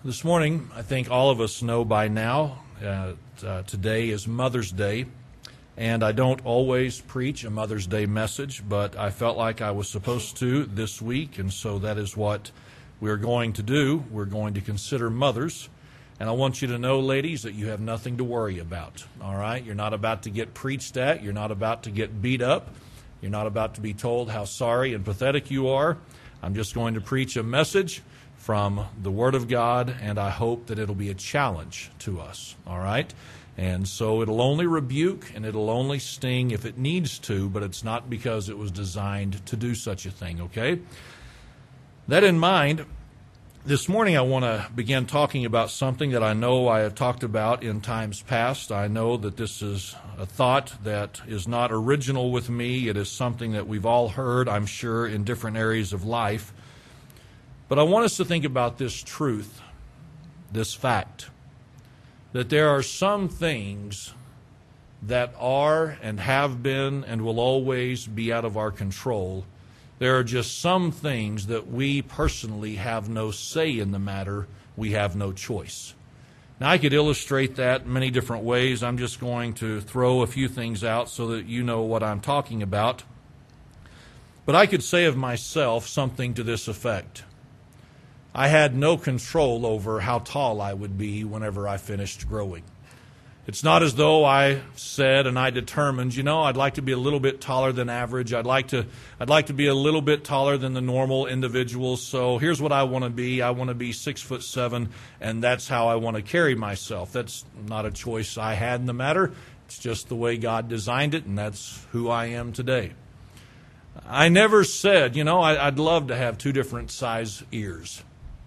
This morning, I think all of us know by now, today is Mother's Day, and I don't always preach a Mother's Day message, but I felt like I was supposed to this week, and so that is what we're going to do. We're going to consider mothers, and I want you to know, ladies, that you have nothing to worry about, all right? You're not about to get preached at. You're not about to get beat up. You're not about to be told how sorry and pathetic you are. I'm just going to preach a message from the Word of God, and I hope that it'll be a challenge to us, all right? And so it'll only rebuke and it'll only sting if it needs to, but it's not because it was designed to do such a thing, okay? That in mind, this morning I want to begin talking about something that I know I have talked about in times past. I know that this is a thought that is not original with me. It is something that we've all heard, I'm sure, in different areas of life. But I want us to think about this truth, this fact, that there are some things that are and have been and will always be out of our control. There are just some things that we personally have no say in the matter. We have no choice. Now, I could illustrate that many different ways. I'm just going to throw a few things out so that you know what I'm talking about. But I could say of myself something to this effect. I had no control over how tall I would be whenever I finished growing. It's not as though I said and I determined, I'd like to be a little bit taller than average. I'd like to be a little bit taller than the normal individuals. So here's what I want to be. I want to be 6'7", and that's how I want to carry myself. That's not a choice I had in the matter. It's just the way God designed it, and that's who I am today. I never said, I'd love to have two different size ears.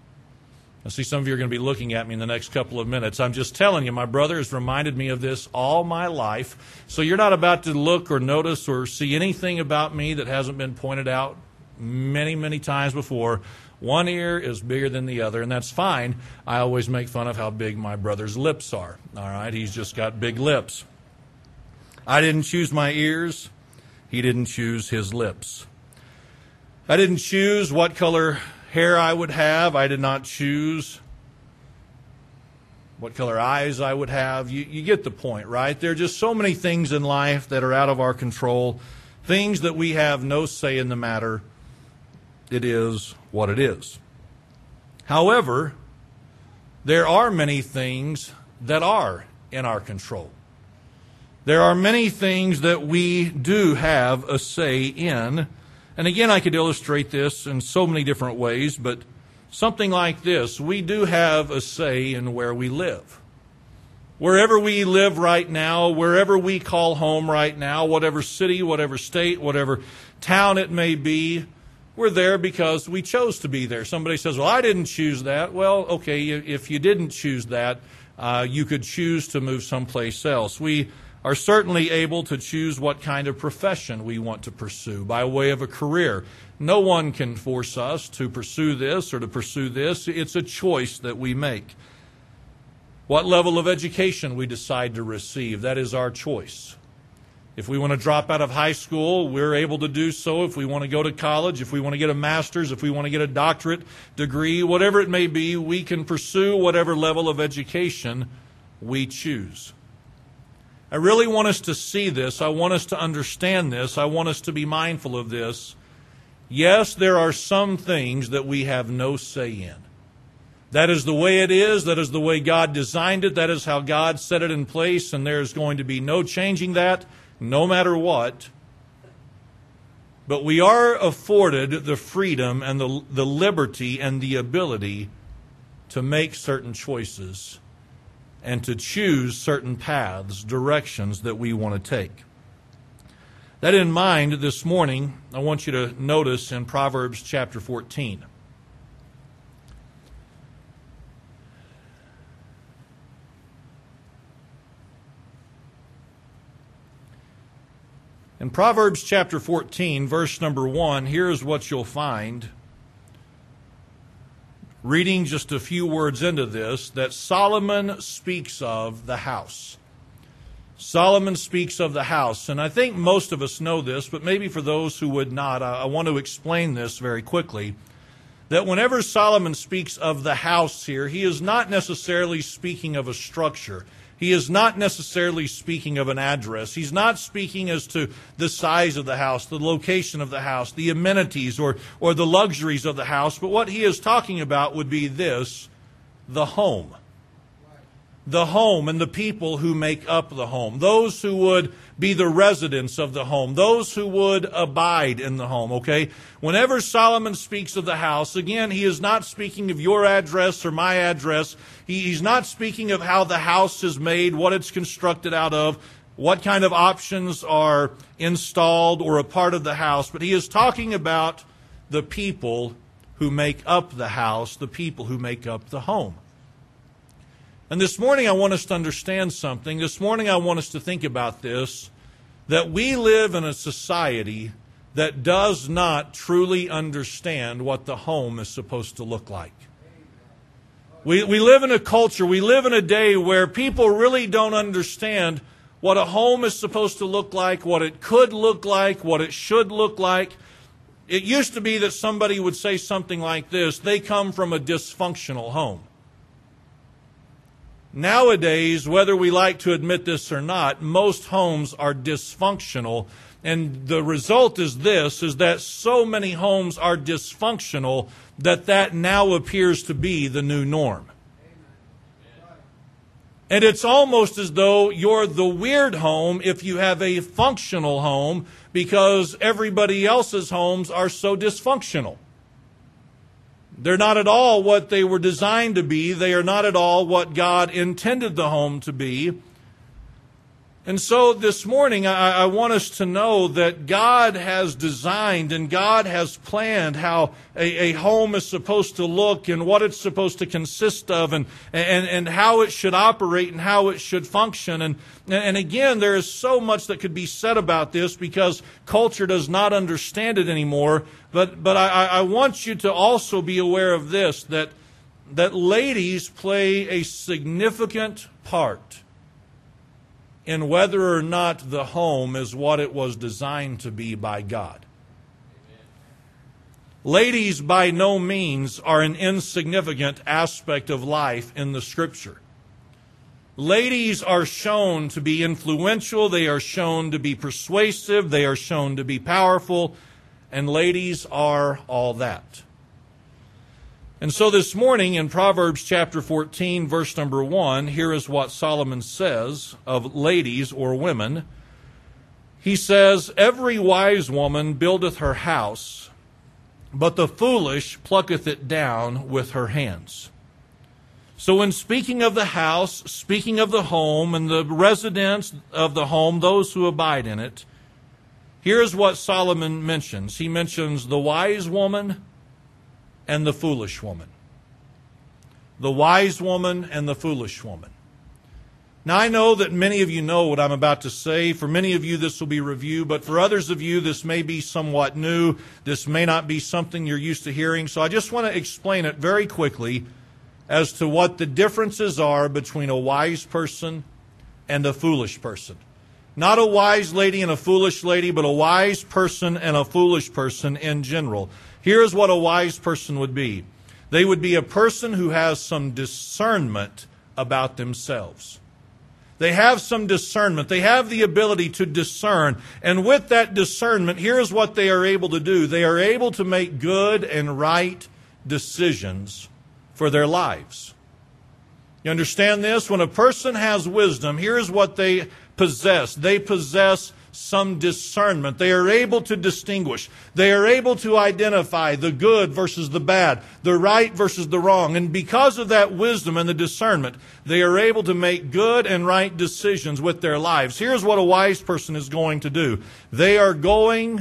I see some of you are going to be looking at me in the next couple of minutes. I'm just telling you, my brother has reminded me of this all my life. So you're not about to look or notice or see anything about me that hasn't been pointed out many, many times before. One ear is bigger than the other, and that's fine. I always make fun of how big my brother's lips are. All right, he's just got big lips. I didn't choose my ears. He didn't choose his lips. I didn't choose what color hair I would have. I did not choose what color eyes I would have. You get the point, right? There are just so many things in life that are out of our control, things that we have no say in the matter. It is what it is. However, there are many things that are in our control. There are many things that we do have a say in. And again, I could illustrate this in so many different ways, but something like this. We do have a say in where we live. Wherever we live right now, wherever we call home right now, whatever city, whatever state, whatever town it may be, we're there because we chose to be there. Somebody says, well, I didn't choose that. Well, okay, if you didn't choose that, you could choose to move someplace else. We are certainly able to choose what kind of profession we want to pursue by way of a career. No one can force us to pursue this or to pursue this. It's a choice that we make. What level of education we decide to receive, that is our choice. If we want to drop out of high school, we're able to do so. If we want to go to college, if we want to get a master's, if we want to get a doctorate degree, whatever it may be, we can pursue whatever level of education we choose. I really want us to see this. I want us to understand this. I want us to be mindful of this. Yes, there are some things that we have no say in. That is the way it is. That is the way God designed it. That is how God set it in place, and there is going to be no changing that, no matter what. But we are afforded the freedom and the liberty and the ability to make certain choices and to choose certain paths, directions that we want to take. That in mind, this morning, I want you to notice in Proverbs chapter 14. In Proverbs chapter 14, verse number 1, here's what you'll find. Reading just a few words into this, that Solomon speaks of the house. Solomon speaks of the house, and I think most of us know this, but maybe for those who would not, I want to explain this very quickly. that whenever Solomon speaks of the house here, he is not necessarily speaking of a structure. He is not necessarily speaking of an address. He's not speaking as to the size of the house, the location of the house, the amenities or the luxuries of the house. But what he is talking about would be this, the home. The home and the people who make up the home. Those who would be the residents of the home. Those who would abide in the home, okay? Whenever Solomon speaks of the house, again, he is not speaking of your address or my address. He's not speaking of how the house is made, what it's constructed out of, what kind of options are installed or a part of the house. But he is talking about the people who make up the house, the people who make up the home. And this morning I want us to understand something. This morning I want us to think about this, that we live in a society that does not truly understand what the home is supposed to look like. We live in a culture, we live in a day where people really don't understand what a home is supposed to look like, what it could look like, what it should look like. It used to be that somebody would say something like this, they come from a dysfunctional home. Nowadays, whether we like to admit this or not, most homes are dysfunctional. And the result is this, is that so many homes are dysfunctional that now appears to be the new norm. And it's almost as though you're the weird home if you have a functional home because everybody else's homes are so dysfunctional. They're not at all what they were designed to be. They are not at all what God intended the home to be. And so this morning, I want us to know that God has designed and God has planned how a home is supposed to look and what it's supposed to consist of and how it should operate and how it should function. And again, there is so much that could be said about this because culture does not understand it anymore. But I want you to also be aware of this, that ladies play a significant part in whether or not the home is what it was designed to be by God. Ladies by no means are an insignificant aspect of life in the Scripture. Ladies are shown to be influential, they are shown to be persuasive, they are shown to be powerful, and ladies are all that. And so this morning in Proverbs chapter 14, verse number 1, here is what Solomon says of ladies or women. He says, "Every wise woman buildeth her house, but the foolish plucketh it down with her hands." So when speaking of the house, speaking of the home and the residents of the home, those who abide in it, here's what Solomon mentions. He mentions the wise woman and the foolish woman. The wise woman and the foolish woman. Now I know that many of you know what I'm about to say. For many of you this will be review, but for others of you this may be somewhat new. This may not be something you're used to hearing. So I just want to explain it very quickly as to what the differences are between a wise person and a foolish person. Not a wise lady and a foolish lady, but a wise person and a foolish person in general. Here's what a wise person would be. They would be a person who has some discernment about themselves. They have some discernment. They have the ability to discern. And with that discernment, here's what they are able to do. They are able to make good and right decisions for their lives. You understand this? When a person has wisdom, here's what they possess. They possess some discernment. They are able to distinguish. They are able to identify the good versus the bad, the right versus the wrong. And because of that wisdom and the discernment, they are able to make good and right decisions with their lives. Here's what a wise person is going to do. They are going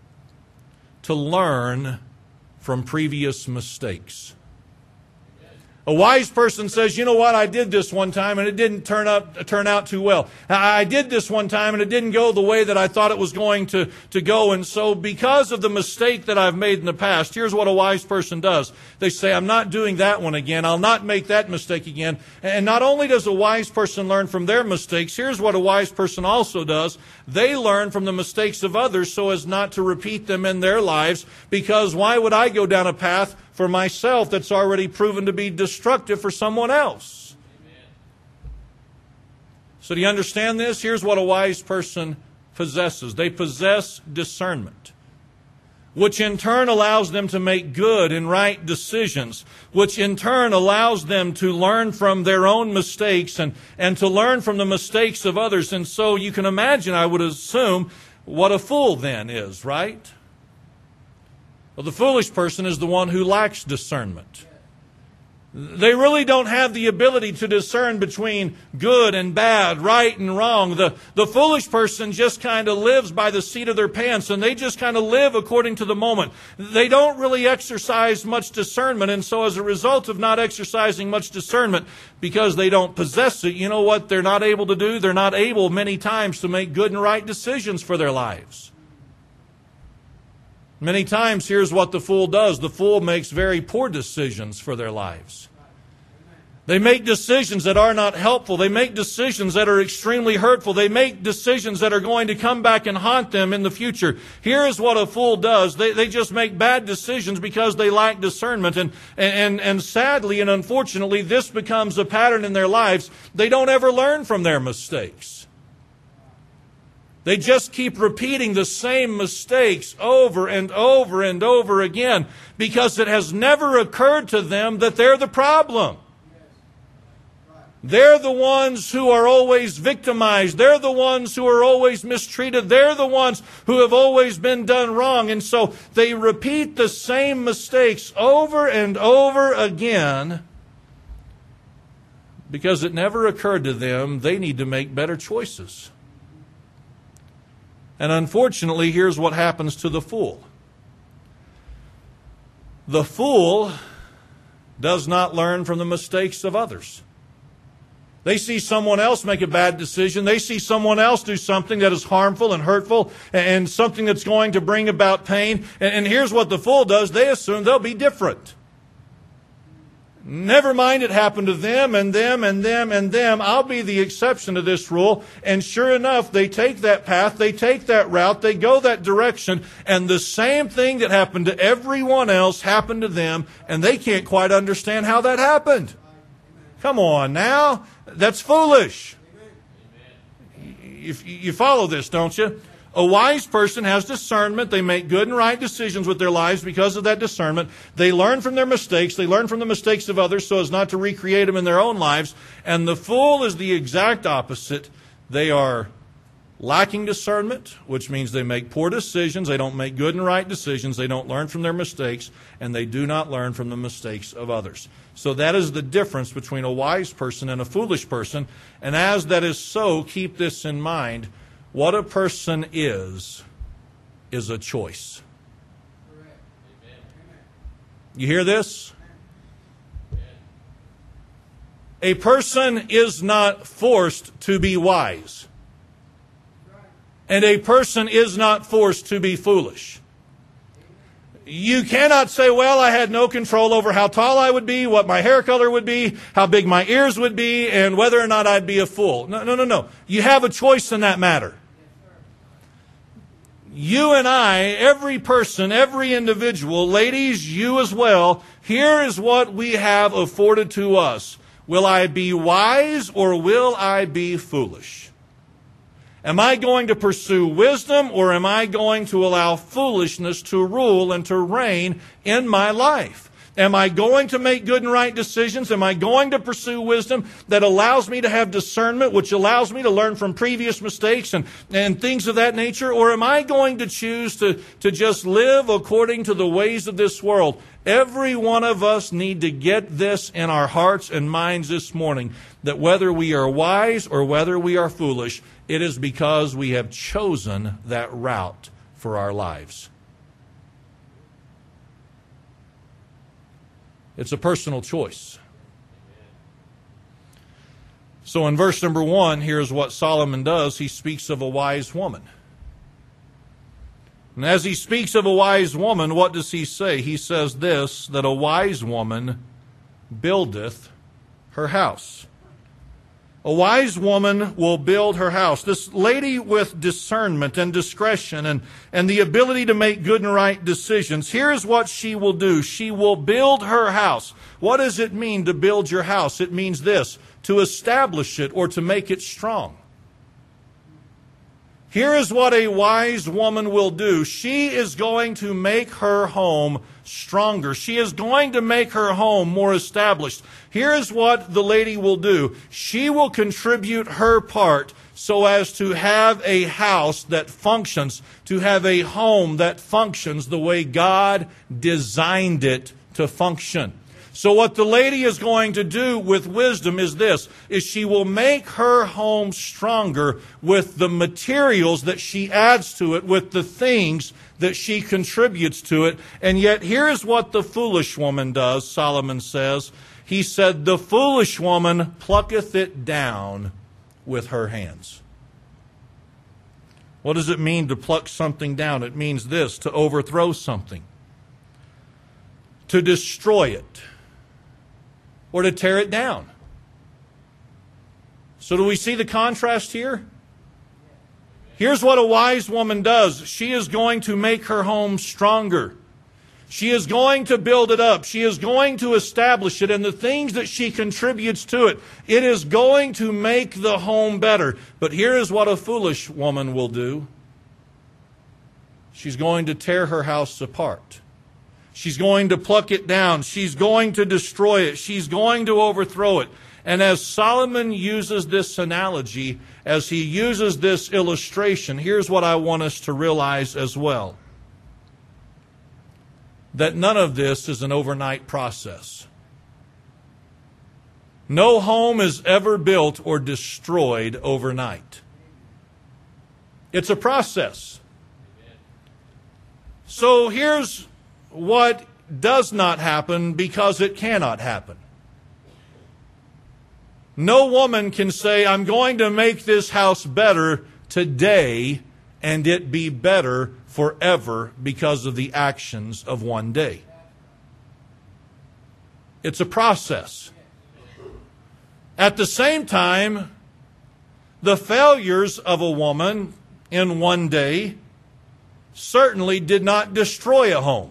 to learn from previous mistakes. A wise person says, you know what, I did this one time and it didn't turn out too well. I did this one time and it didn't go the way that I thought it was going to go. And so because of the mistake that I've made in the past, here's what a wise person does. They say, I'm not doing that one again. I'll not make that mistake again. And not only does a wise person learn from their mistakes, here's what a wise person also does. They learn from the mistakes of others so as not to repeat them in their lives. Because why would I go down a path for myself that's already proven to be destructive for someone else. So do you understand this? Here's what a wise person possesses. They possess discernment, which in turn allows them to make good and right decisions, which in turn allows them to learn from their own mistakes and to learn from the mistakes of others. And so you can imagine, I would assume, what a fool then is, right? Well, the foolish person is the one who lacks discernment. They really don't have the ability to discern between good and bad, right and wrong. The foolish person just kind of lives by the seat of their pants, and they just kind of live according to the moment. They don't really exercise much discernment, and so as a result of not exercising much discernment, because they don't possess it, you know what they're not able to do? They're not able many times to make good and right decisions for their lives. Many times, here's what the fool does. The fool makes very poor decisions for their lives. They make decisions that are not helpful. They make decisions that are extremely hurtful. They make decisions that are going to come back and haunt them in the future. Here is what a fool does. They just make bad decisions because they lack discernment. And sadly and unfortunately, this becomes a pattern in their lives. They don't ever learn from their mistakes. They just keep repeating the same mistakes over and over and over again because it has never occurred to them that they're the problem. They're the ones who are always victimized. They're the ones who are always mistreated. They're the ones who have always been done wrong. And so they repeat the same mistakes over and over again because it never occurred to them they need to make better choices. And unfortunately, here's what happens to the fool. The fool does not learn from the mistakes of others. They see someone else make a bad decision. They see someone else do something that is harmful and hurtful and something that's going to bring about pain. And here's what the fool does. They assume they'll be different. Never mind it happened to them and them and them and them. I'll be the exception to this rule. And sure enough, they take that path, they take that route, they go that direction, and the same thing that happened to everyone else happened to them, and they can't quite understand how that happened. Come on now. That's foolish. You follow this, don't you? A wise person has discernment. They make good and right decisions with their lives because of that discernment. They learn from their mistakes. They learn from the mistakes of others so as not to recreate them in their own lives. And the fool is the exact opposite. They are lacking discernment, which means they make poor decisions. They don't make good and right decisions. They don't learn from their mistakes, and they do not learn from the mistakes of others. So that is the difference between a wise person and a foolish person. And as that is so, keep this in mind. What a person is a choice. You hear this? A person is not forced to be wise. And a person is not forced to be foolish. You cannot say, well, I had no control over how tall I would be, what my hair color would be, how big my ears would be, and whether or not I'd be a fool. No. You have a choice in that matter. You and I, every person, every individual, ladies, you as well, here is what we have afforded to us. Will I be wise or will I be foolish? Am I going to pursue wisdom or am I going to allow foolishness to rule and to reign in my life? Am I going to make good and right decisions? Am I going to pursue wisdom that allows me to have discernment, which allows me to learn from previous mistakes and things of that nature? Or am I going to choose to just live according to the ways of this world? Every one of us need to get this in our hearts and minds this morning, that whether we are wise or whether we are foolish, it is because we have chosen that route for our lives. It's a personal choice. So in verse number 1, here's what Solomon does. He speaks of a wise woman. And as he speaks of a wise woman, what does he say? He says this, that a wise woman buildeth her house. A wise woman will build her house. This lady with discernment and discretion and the ability to make good and right decisions, here's what she will do. She will build her house. What does it mean to build your house? It means this, to establish it or to make it strong. Here is what a wise woman will do. She is going to make her home stronger. She is going to make her home more established. Here is what the lady will do. She will contribute her part so as to have a house that functions, to have a home that functions the way God designed it to function. So what the lady is going to do with wisdom is this, is she will make her home stronger with the materials that she adds to it, with the things that she contributes to it. And yet here's what the foolish woman does, Solomon says. He said, the foolish woman plucketh it down with her hands. What does it mean to pluck something down? It means this, to overthrow something, to destroy it, or to tear it down. So do we see the contrast here? Here's what a wise woman does. She is going to make her home stronger. She is going to build it up. She is going to establish it. And the things that she contributes to it, it is going to make the home better. But here is what a foolish woman will do. She's going to tear her house apart. She's going to pluck it down. She's going to destroy it. She's going to overthrow it. And as Solomon uses this analogy, as he uses this illustration, here's what I want us to realize as well. That none of this is an overnight process. No home is ever built or destroyed overnight. It's a process. So here's what does not happen because it cannot happen. No woman can say, I'm going to make this house better today and it be better forever because of the actions of one day. It's a process. At the same time, the failures of a woman in one day certainly did not destroy a home.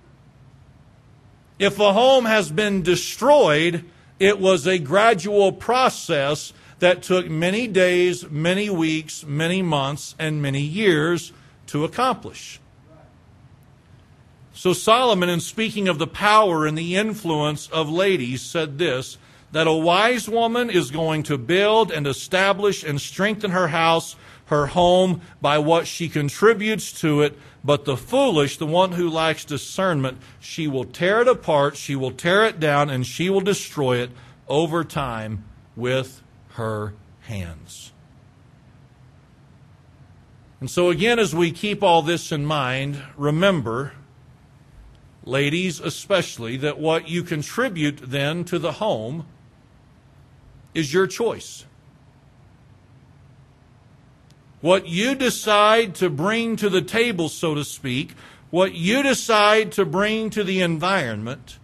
If a home has been destroyed, it was a gradual process that took many days, many weeks, many months, and many years to accomplish. So Solomon, in speaking of the power and the influence of ladies, said this, that a wise woman is going to build and establish and strengthen her house, her home, by what she contributes to it. But the foolish, the one who lacks discernment, she will tear it apart, she will tear it down, and she will destroy it over time with her hands. And so again, as we keep all this in mind, remember, ladies especially, that what you contribute then to the home is your choice. What you decide to bring to the table, so to speak, what you decide to bring to the environment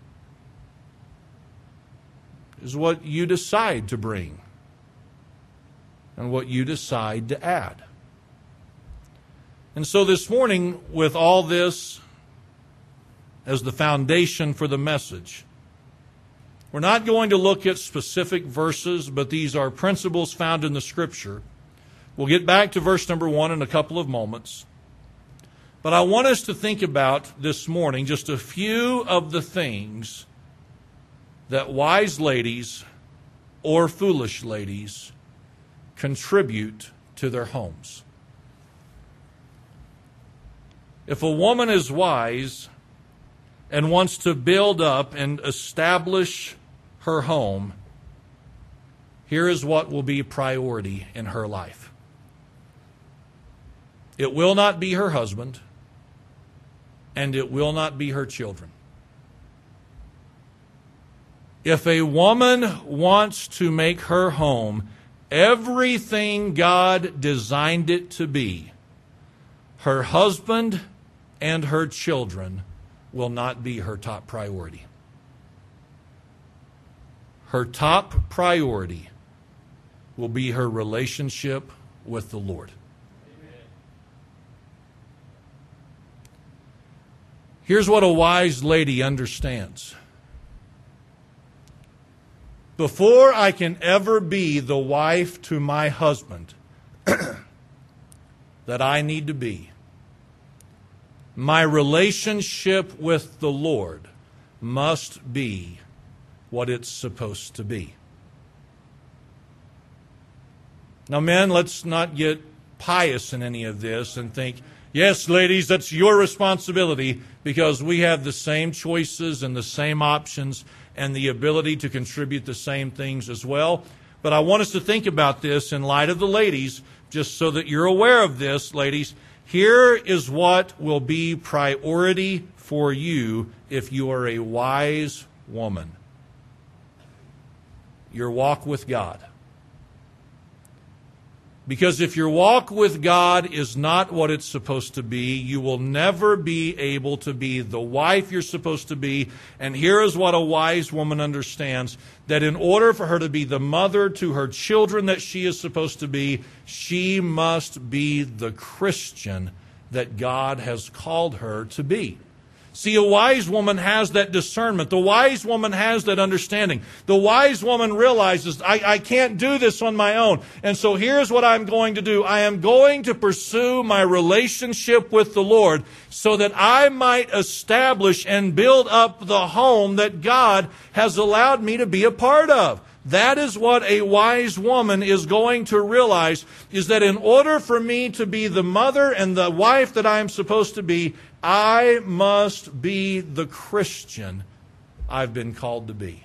is what you decide to bring and what you decide to add. And so this morning, with all this as the foundation for the message, we're not going to look at specific verses, but these are principles found in the Scripture. We'll get back to verse number 1 in a couple of moments. But I want us to think about this morning just a few of the things that wise ladies or foolish ladies contribute to their homes. If a woman is wise and wants to build up and establish her home, here is what will be priority in her life. It will not be her husband, and it will not be her children. If a woman wants to make her home everything God designed it to be, her husband and her children will not be her top priority. Her top priority will be her relationship with the Lord. Here's what a wise lady understands. Before I can ever be the wife to my husband that I need to be, my relationship with the Lord must be what it's supposed to be. Now, men, let's not get pious in any of this and think, yes, ladies, that's your responsibility, because we have the same choices and the same options and the ability to contribute the same things as well. But I want us to think about this in light of the ladies, just so that you're aware of this, ladies. Here is what will be priority for you if you are a wise woman. Your walk with God. Because if your walk with God is not what it's supposed to be, you will never be able to be the wife you're supposed to be. And here is what a wise woman understands, that in order for her to be the mother to her children that she is supposed to be, she must be the Christian that God has called her to be. See, a wise woman has that discernment. The wise woman has that understanding. The wise woman realizes, I can't do this on my own. And so here's what I'm going to do. I am going to pursue my relationship with the Lord so that I might establish and build up the home that God has allowed me to be a part of. That is what a wise woman is going to realize, is that in order for me to be the mother and the wife that I am supposed to be, I must be the Christian I've been called to be.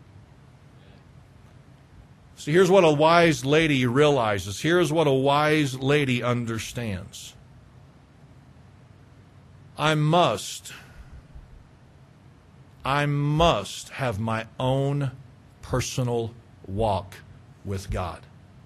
So here's what a wise lady realizes. Here's what a wise lady understands. I must have my own personal walk with God.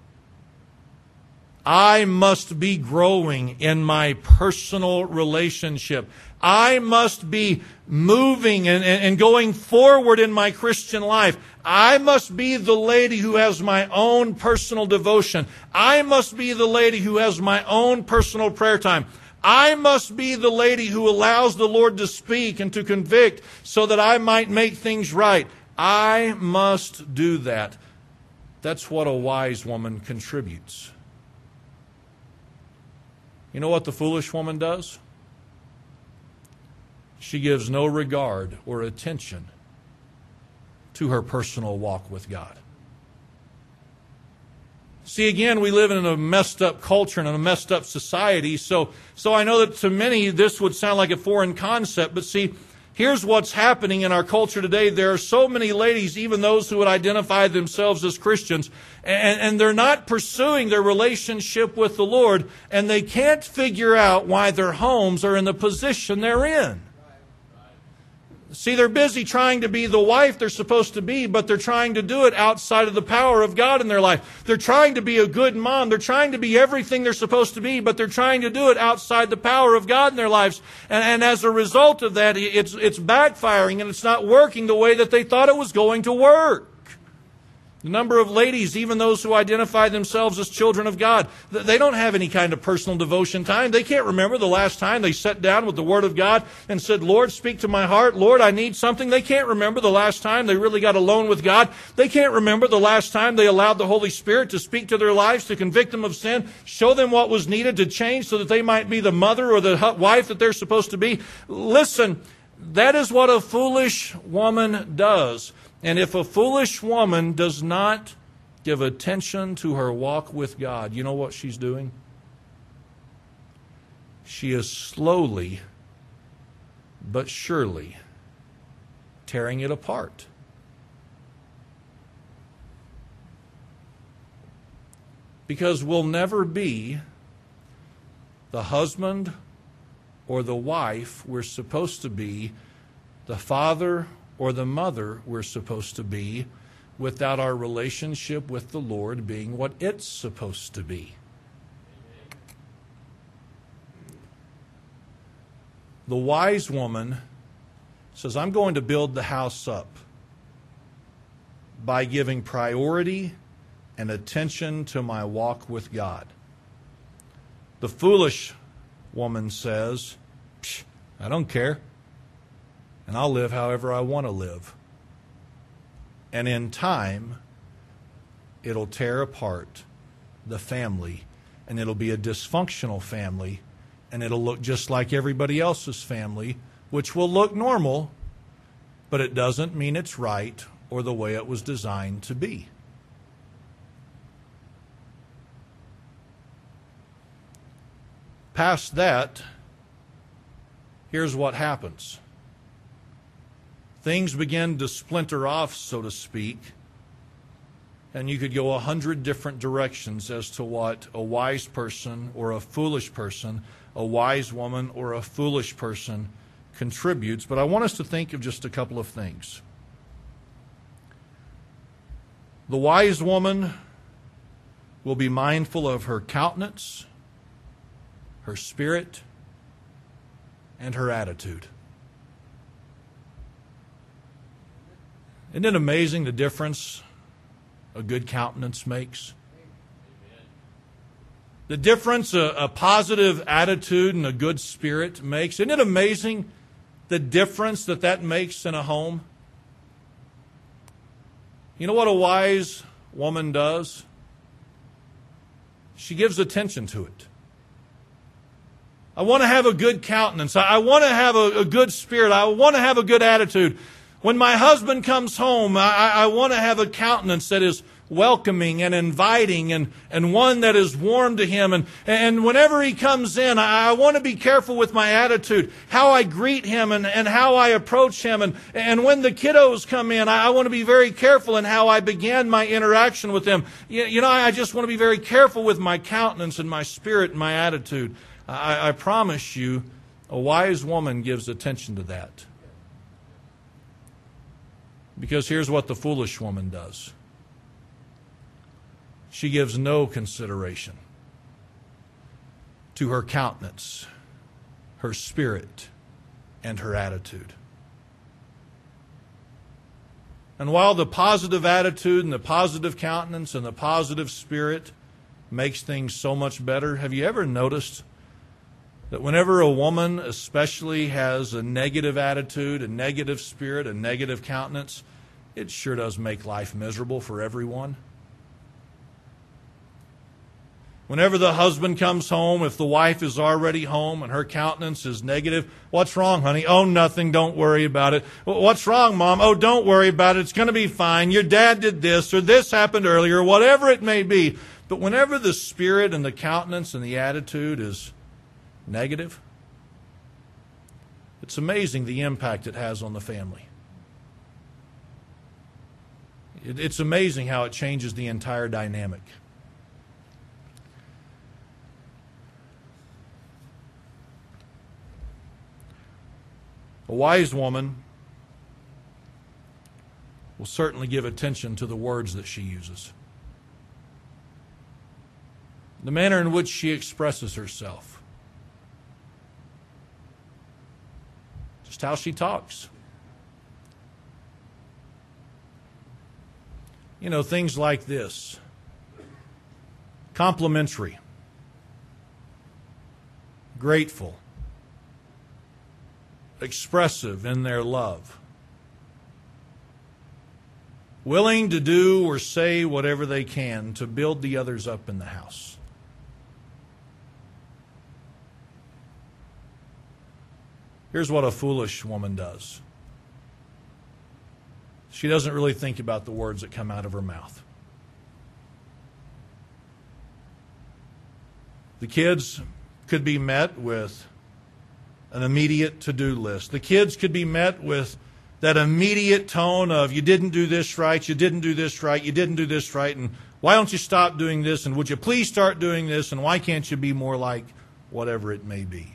I must be growing in my personal relationship. I must be moving and going forward in my Christian life. I must be the lady who has my own personal devotion. I must be the lady who has my own personal prayer time. I must be the lady who allows the Lord to speak and to convict so that I might make things right. I must do that. That's what a wise woman contributes. You know what the foolish woman does? She gives no regard or attention to her personal walk with God. See, again, we live in a messed up culture and in a messed up society, so I know that to many this would sound like a foreign concept, but see, here's what's happening in our culture today. There are so many ladies, even those who would identify themselves as Christians, and they're not pursuing their relationship with the Lord, and they can't figure out why their homes are in the position they're in. See, they're busy trying to be the wife they're supposed to be, but they're trying to do it outside of the power of God in their life. They're trying to be a good mom. They're trying to be everything they're supposed to be, but they're trying to do it outside the power of God in their lives. And as a result of that, it's backfiring and it's not working the way that they thought it was going to work. The number of ladies, even those who identify themselves as children of God, they don't have any kind of personal devotion time. They can't remember the last time they sat down with the Word of God and said, Lord, speak to my heart. Lord, I need something. They can't remember the last time they really got alone with God. They can't remember the last time they allowed the Holy Spirit to speak to their lives, to convict them of sin, show them what was needed to change so that they might be the mother or the wife that they're supposed to be. Listen, that is what a foolish woman does. And if a foolish woman does not give attention to her walk with God, you know what she's doing? She is slowly but surely tearing it apart. Because we'll never be the husband or the wife we're supposed to be, the father or the mother we're supposed to be, without our relationship with the Lord being what it's supposed to be. The wise woman says, I'm going to build the house up by giving priority and attention to my walk with God. The foolish woman says, I don't care, and I'll live however I want to live. And in time, it'll tear apart the family, and it'll be a dysfunctional family, and it'll look just like everybody else's family, which will look normal, but it doesn't mean it's right or the way it was designed to be. Past that, here's what happens. Things begin to splinter off, so to speak, and you could go 100 different directions as to what a wise person or a foolish person, a wise woman or a foolish person contributes. But I want us to think of just a couple of things. The wise woman will be mindful of her countenance, her spirit, and her attitude. Isn't it amazing the difference a good countenance makes? The difference a positive attitude and a good spirit makes. Isn't it amazing the difference that makes in a home? You know what a wise woman does? She gives attention to it. I want to have a good countenance. I want to have a good spirit. I want to have a good attitude. When my husband comes home, I want to have a countenance that is welcoming and inviting and one that is warm to him. And whenever he comes in, I want to be careful with my attitude, how I greet him and how I approach him. And when the kiddos come in, I want to be very careful in how I begin my interaction with them. You know, I just want to be very careful with my countenance and my spirit and my attitude. I promise you, a wise woman gives attention to that. Because here's what the foolish woman does. She gives no consideration to her countenance, her spirit, and her attitude. And while the positive attitude and the positive countenance and the positive spirit makes things so much better, have you ever noticed that whenever a woman especially has a negative attitude, a negative spirit, a negative countenance, it sure does make life miserable for everyone? Whenever the husband comes home, if the wife is already home and her countenance is negative, what's wrong, honey? Oh, nothing, don't worry about it. What's wrong, Mom? Oh, don't worry about it, it's going to be fine. Your dad did this, or this happened earlier, whatever it may be. But whenever the spirit and the countenance and the attitude is negative, it's amazing the impact it has on the family. It's amazing how it changes the entire dynamic. A wise woman will certainly give attention to the words that she uses, the manner in which she expresses herself, just how she talks. You know, things like this. Complimentary. Grateful. Expressive in their love. Willing to do or say whatever they can to build the others up in the house. Here's what a foolish woman does. She doesn't really think about the words that come out of her mouth. The kids could be met with an immediate to-do list. The kids could be met with that immediate tone of, you didn't do this right, you didn't do this right, you didn't do this right, and why don't you stop doing this, and would you please start doing this, and why can't you be more like whatever it may be.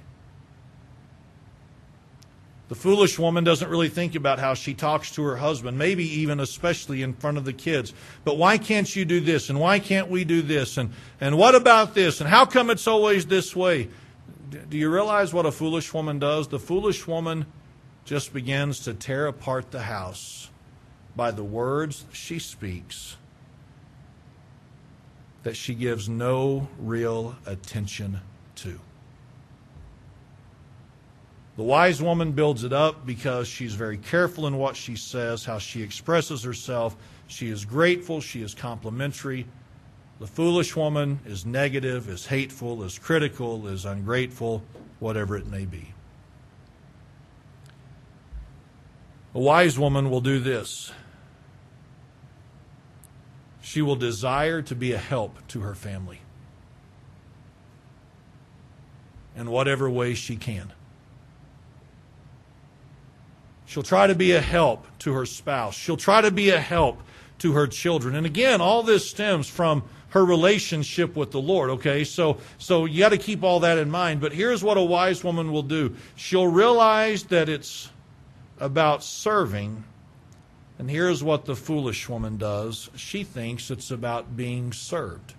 The foolish woman doesn't really think about how she talks to her husband, maybe even especially in front of the kids. But why can't you do this? And why can't we do this? And what about this? And how come it's always this way? Do you realize what a foolish woman does? The foolish woman just begins to tear apart the house by the words she speaks that she gives no real attention to. The wise woman builds it up because she's very careful in what she says, how she expresses herself. She is grateful, she is complimentary. The foolish woman is negative, is hateful, is critical, is ungrateful, whatever it may be. A wise woman will do this. She will desire to be a help to her family in whatever way she can. She'll try to be a help to her spouse. She'll try to be a help to her children. And again, all this stems from her relationship with the Lord, okay? So you got to keep all that in mind. But here's what a wise woman will do. She'll realize that it's about serving. And here's what the foolish woman does. She thinks it's about being served.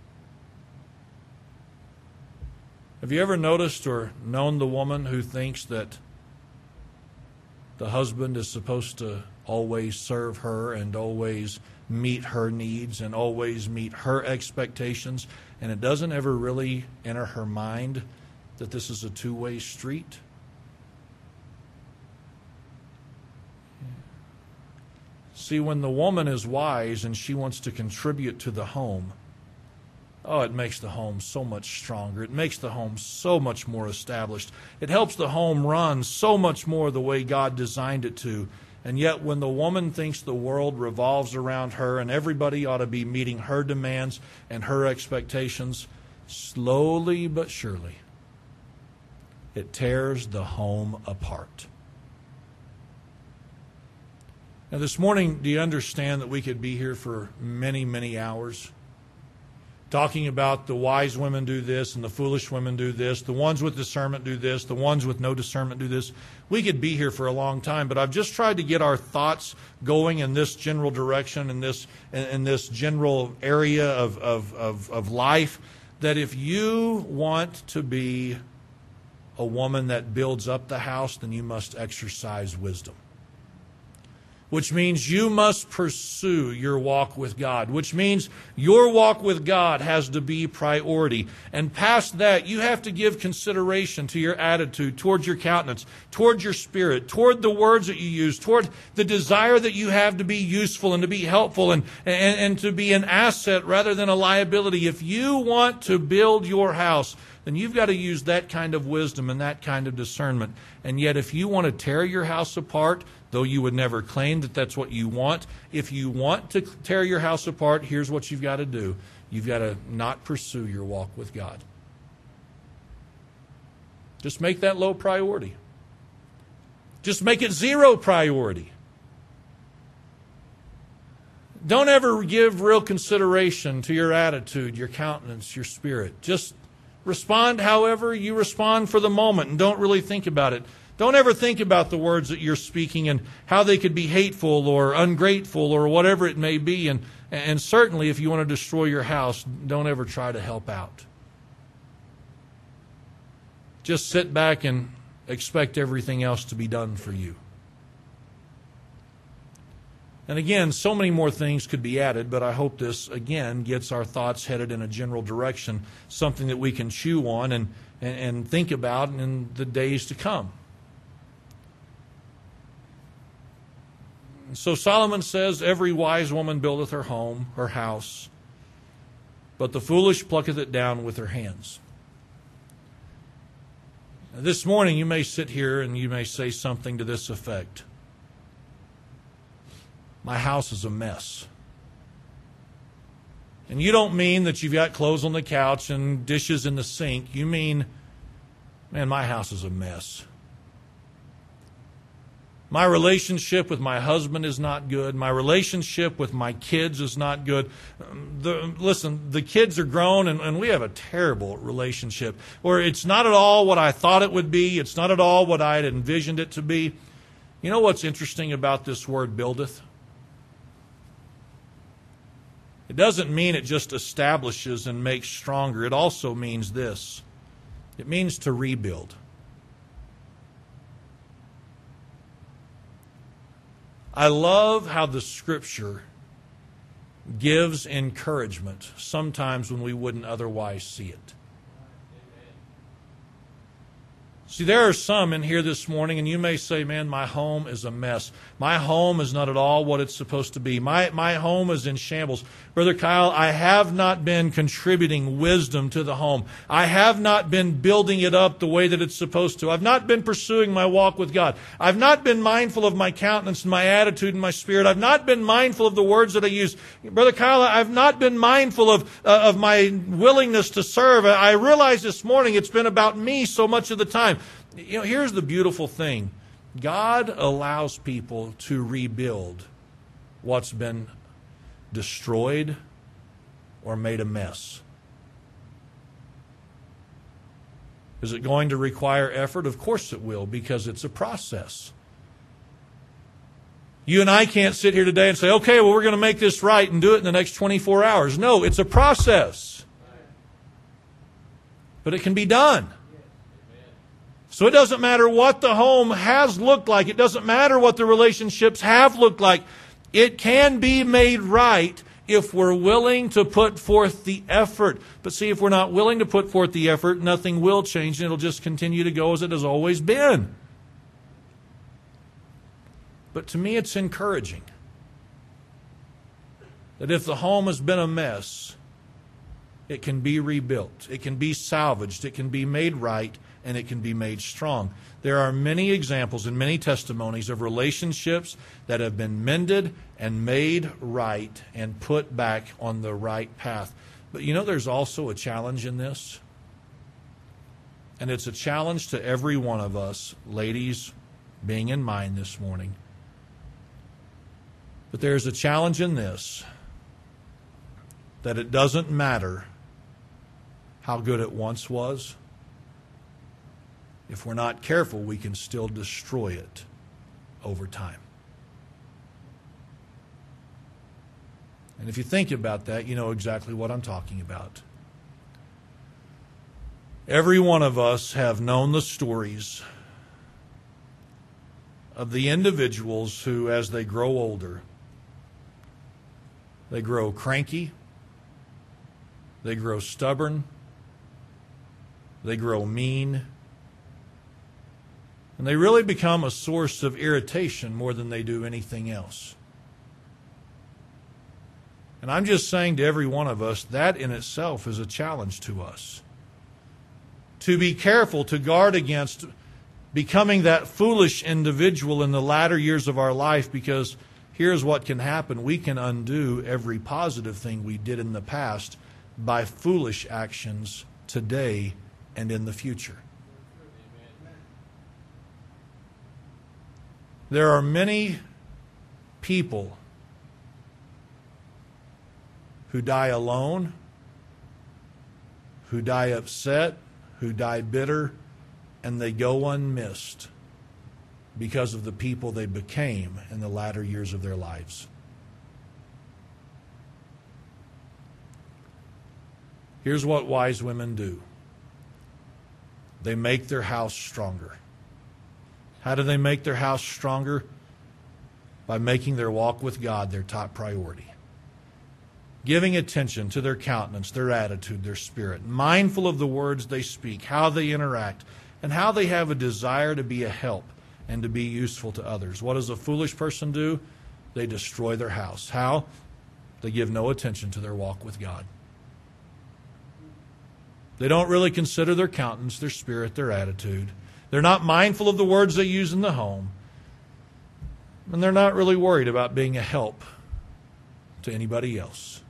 Have you ever noticed or known the woman who thinks that the husband is supposed to always serve her and always meet her needs and always meet her expectations, and it doesn't ever really enter her mind that this is a two-way street? See, when the woman is wise and she wants to contribute to the home, it makes the home so much stronger. It makes the home so much more established. It helps the home run so much more the way God designed it to. And yet when the woman thinks the world revolves around her and everybody ought to be meeting her demands and her expectations, slowly but surely, it tears the home apart. Now this morning, do you understand that we could be here for many, many hours talking about the wise women do this and the foolish women do this, the ones with discernment do this, the ones with no discernment do this? We could be here for a long time, but I've just tried to get our thoughts going in this general direction, in this general area of life, that if you want to be a woman that builds up the house, then you must exercise wisdom. Which means you must pursue your walk with God, which means your walk with God has to be priority. And past that, you have to give consideration to your attitude, toward your countenance, toward your spirit, toward the words that you use, toward the desire that you have to be useful and to be helpful and to be an asset rather than a liability. If you want to build your house, then you've got to use that kind of wisdom and that kind of discernment. And yet if you want to tear your house apart, though you would never claim that that's what you want, if you want to tear your house apart, here's what you've got to do. You've got to not pursue your walk with God. Just make that low priority. Just make it zero priority. Don't ever give real consideration to your attitude, your countenance, your spirit. Just respond however you respond for the moment and don't really think about it. Don't ever think about the words that you're speaking and how they could be hateful or ungrateful or whatever it may be. And certainly if you want to destroy your house, don't ever try to help out. Just sit back and expect everything else to be done for you. And again, so many more things could be added, but I hope this, again, gets our thoughts headed in a general direction, something that we can chew on and think about in the days to come. So Solomon says, every wise woman buildeth her home, her house, but the foolish plucketh it down with her hands. Now, this morning you may sit here and you may say something to this effect. My house is a mess. And you don't mean that you've got clothes on the couch and dishes in the sink. You mean, man, my house is a mess. My relationship with my husband is not good. My relationship with my kids is not good. Listen, the kids are grown and we have a terrible relationship where it's not at all what I thought it would be. It's not at all what I had envisioned it to be. You know what's interesting about this word buildeth? It doesn't mean it just establishes and makes stronger. It also means this. It means to rebuild. I love how the Scripture gives encouragement sometimes when we wouldn't otherwise see it. See, there are some in here this morning, and you may say, man, my home is a mess. My home is not at all what it's supposed to be. My home is in shambles. Brother Kyle, I have not been contributing wisdom to the home. I have not been building it up the way that it's supposed to. I've not been pursuing my walk with God. I've not been mindful of my countenance and my attitude and my spirit. I've not been mindful of the words that I use. Brother Kyle, I've not been mindful of my willingness to serve. I realize this morning it's been about me so much of the time. You know, here's the beautiful thing. God allows people to rebuild what's been destroyed or made a mess. Is it going to require effort? Of course it will, because it's a process. You and I can't sit here today and say, okay, well, we're going to make this right and do it in the next 24 hours. No, it's a process. But it can be done. So it doesn't matter what the home has looked like. It doesn't matter what the relationships have looked like. It can be made right if we're willing to put forth the effort. But see, if we're not willing to put forth the effort, nothing will change, and it'll just continue to go as it has always been. But to me, it's encouraging that if the home has been a mess, it can be rebuilt. It can be salvaged. It can be made right. And it can be made strong. There are many examples and many testimonies of relationships that have been mended and made right and put back on the right path. But you know, there's also a challenge in this. And it's a challenge to every one of us, ladies, being in mind this morning. But there's a challenge in this, that it doesn't matter how good it once was. If we're not careful, we can still destroy it over time. And if you think about that, you know exactly what I'm talking about. Every one of us have known the stories of the individuals who, as they grow older, they grow cranky, they grow stubborn, they grow mean, and they really become a source of irritation more than they do anything else. And I'm just saying to every one of us, that in itself is a challenge to us. To be careful, to guard against becoming that foolish individual in the latter years of our life, because here's what can happen. We can undo every positive thing we did in the past by foolish actions today and in the future. There are many people who die alone, who die upset, who die bitter, and they go unmissed because of the people they became in the latter years of their lives. Here's what wise women do. They make their house stronger. How do they make their house stronger? By making their walk with God their top priority. Giving attention to their countenance, their attitude, their spirit. Mindful of the words they speak, how they interact, and how they have a desire to be a help and to be useful to others. What does a foolish person do? They destroy their house. How? They give no attention to their walk with God. They don't really consider their countenance, their spirit, their attitude. They're not mindful of the words they use in the home. And they're not really worried about being a help to anybody else.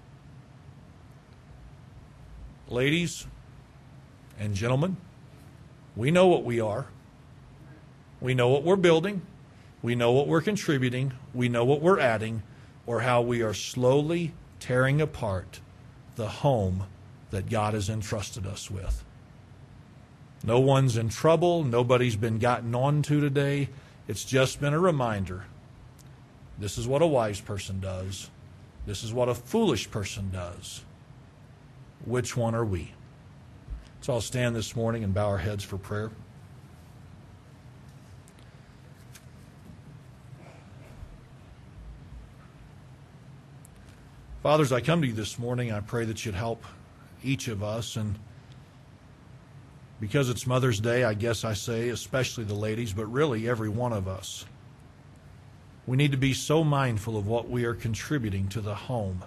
Ladies and gentlemen, we know what we are. We know what we're building. We know what we're contributing. We know what we're adding, or how we are slowly tearing apart the home that God has entrusted us with. No one's in trouble. Nobody's been gotten on to today. It's just been a reminder. This is what a wise person does. This is what a foolish person does. Which one are we? So I'll stand this morning and bow our heads for prayer. Father, as I come to you this morning, I pray that you'd help each of us. And because it's Mother's Day, I guess I say, especially the ladies, but really every one of us, we need to be so mindful of what we are contributing to the home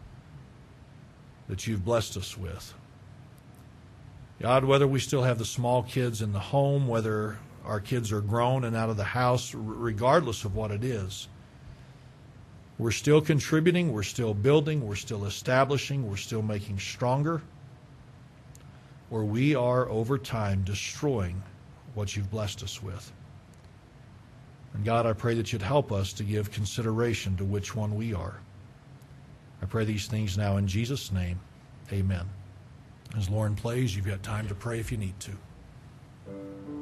that you've blessed us with. God, whether we still have the small kids in the home, whether our kids are grown and out of the house, regardless of what it is, we're still contributing, we're still building, we're still establishing, we're still making stronger, or we are over time destroying what you've blessed us with. And God, I pray that you'd help us to give consideration to which one we are. I pray these things now in Jesus' name. Amen. As Lauren plays, you've got time to pray if you need to.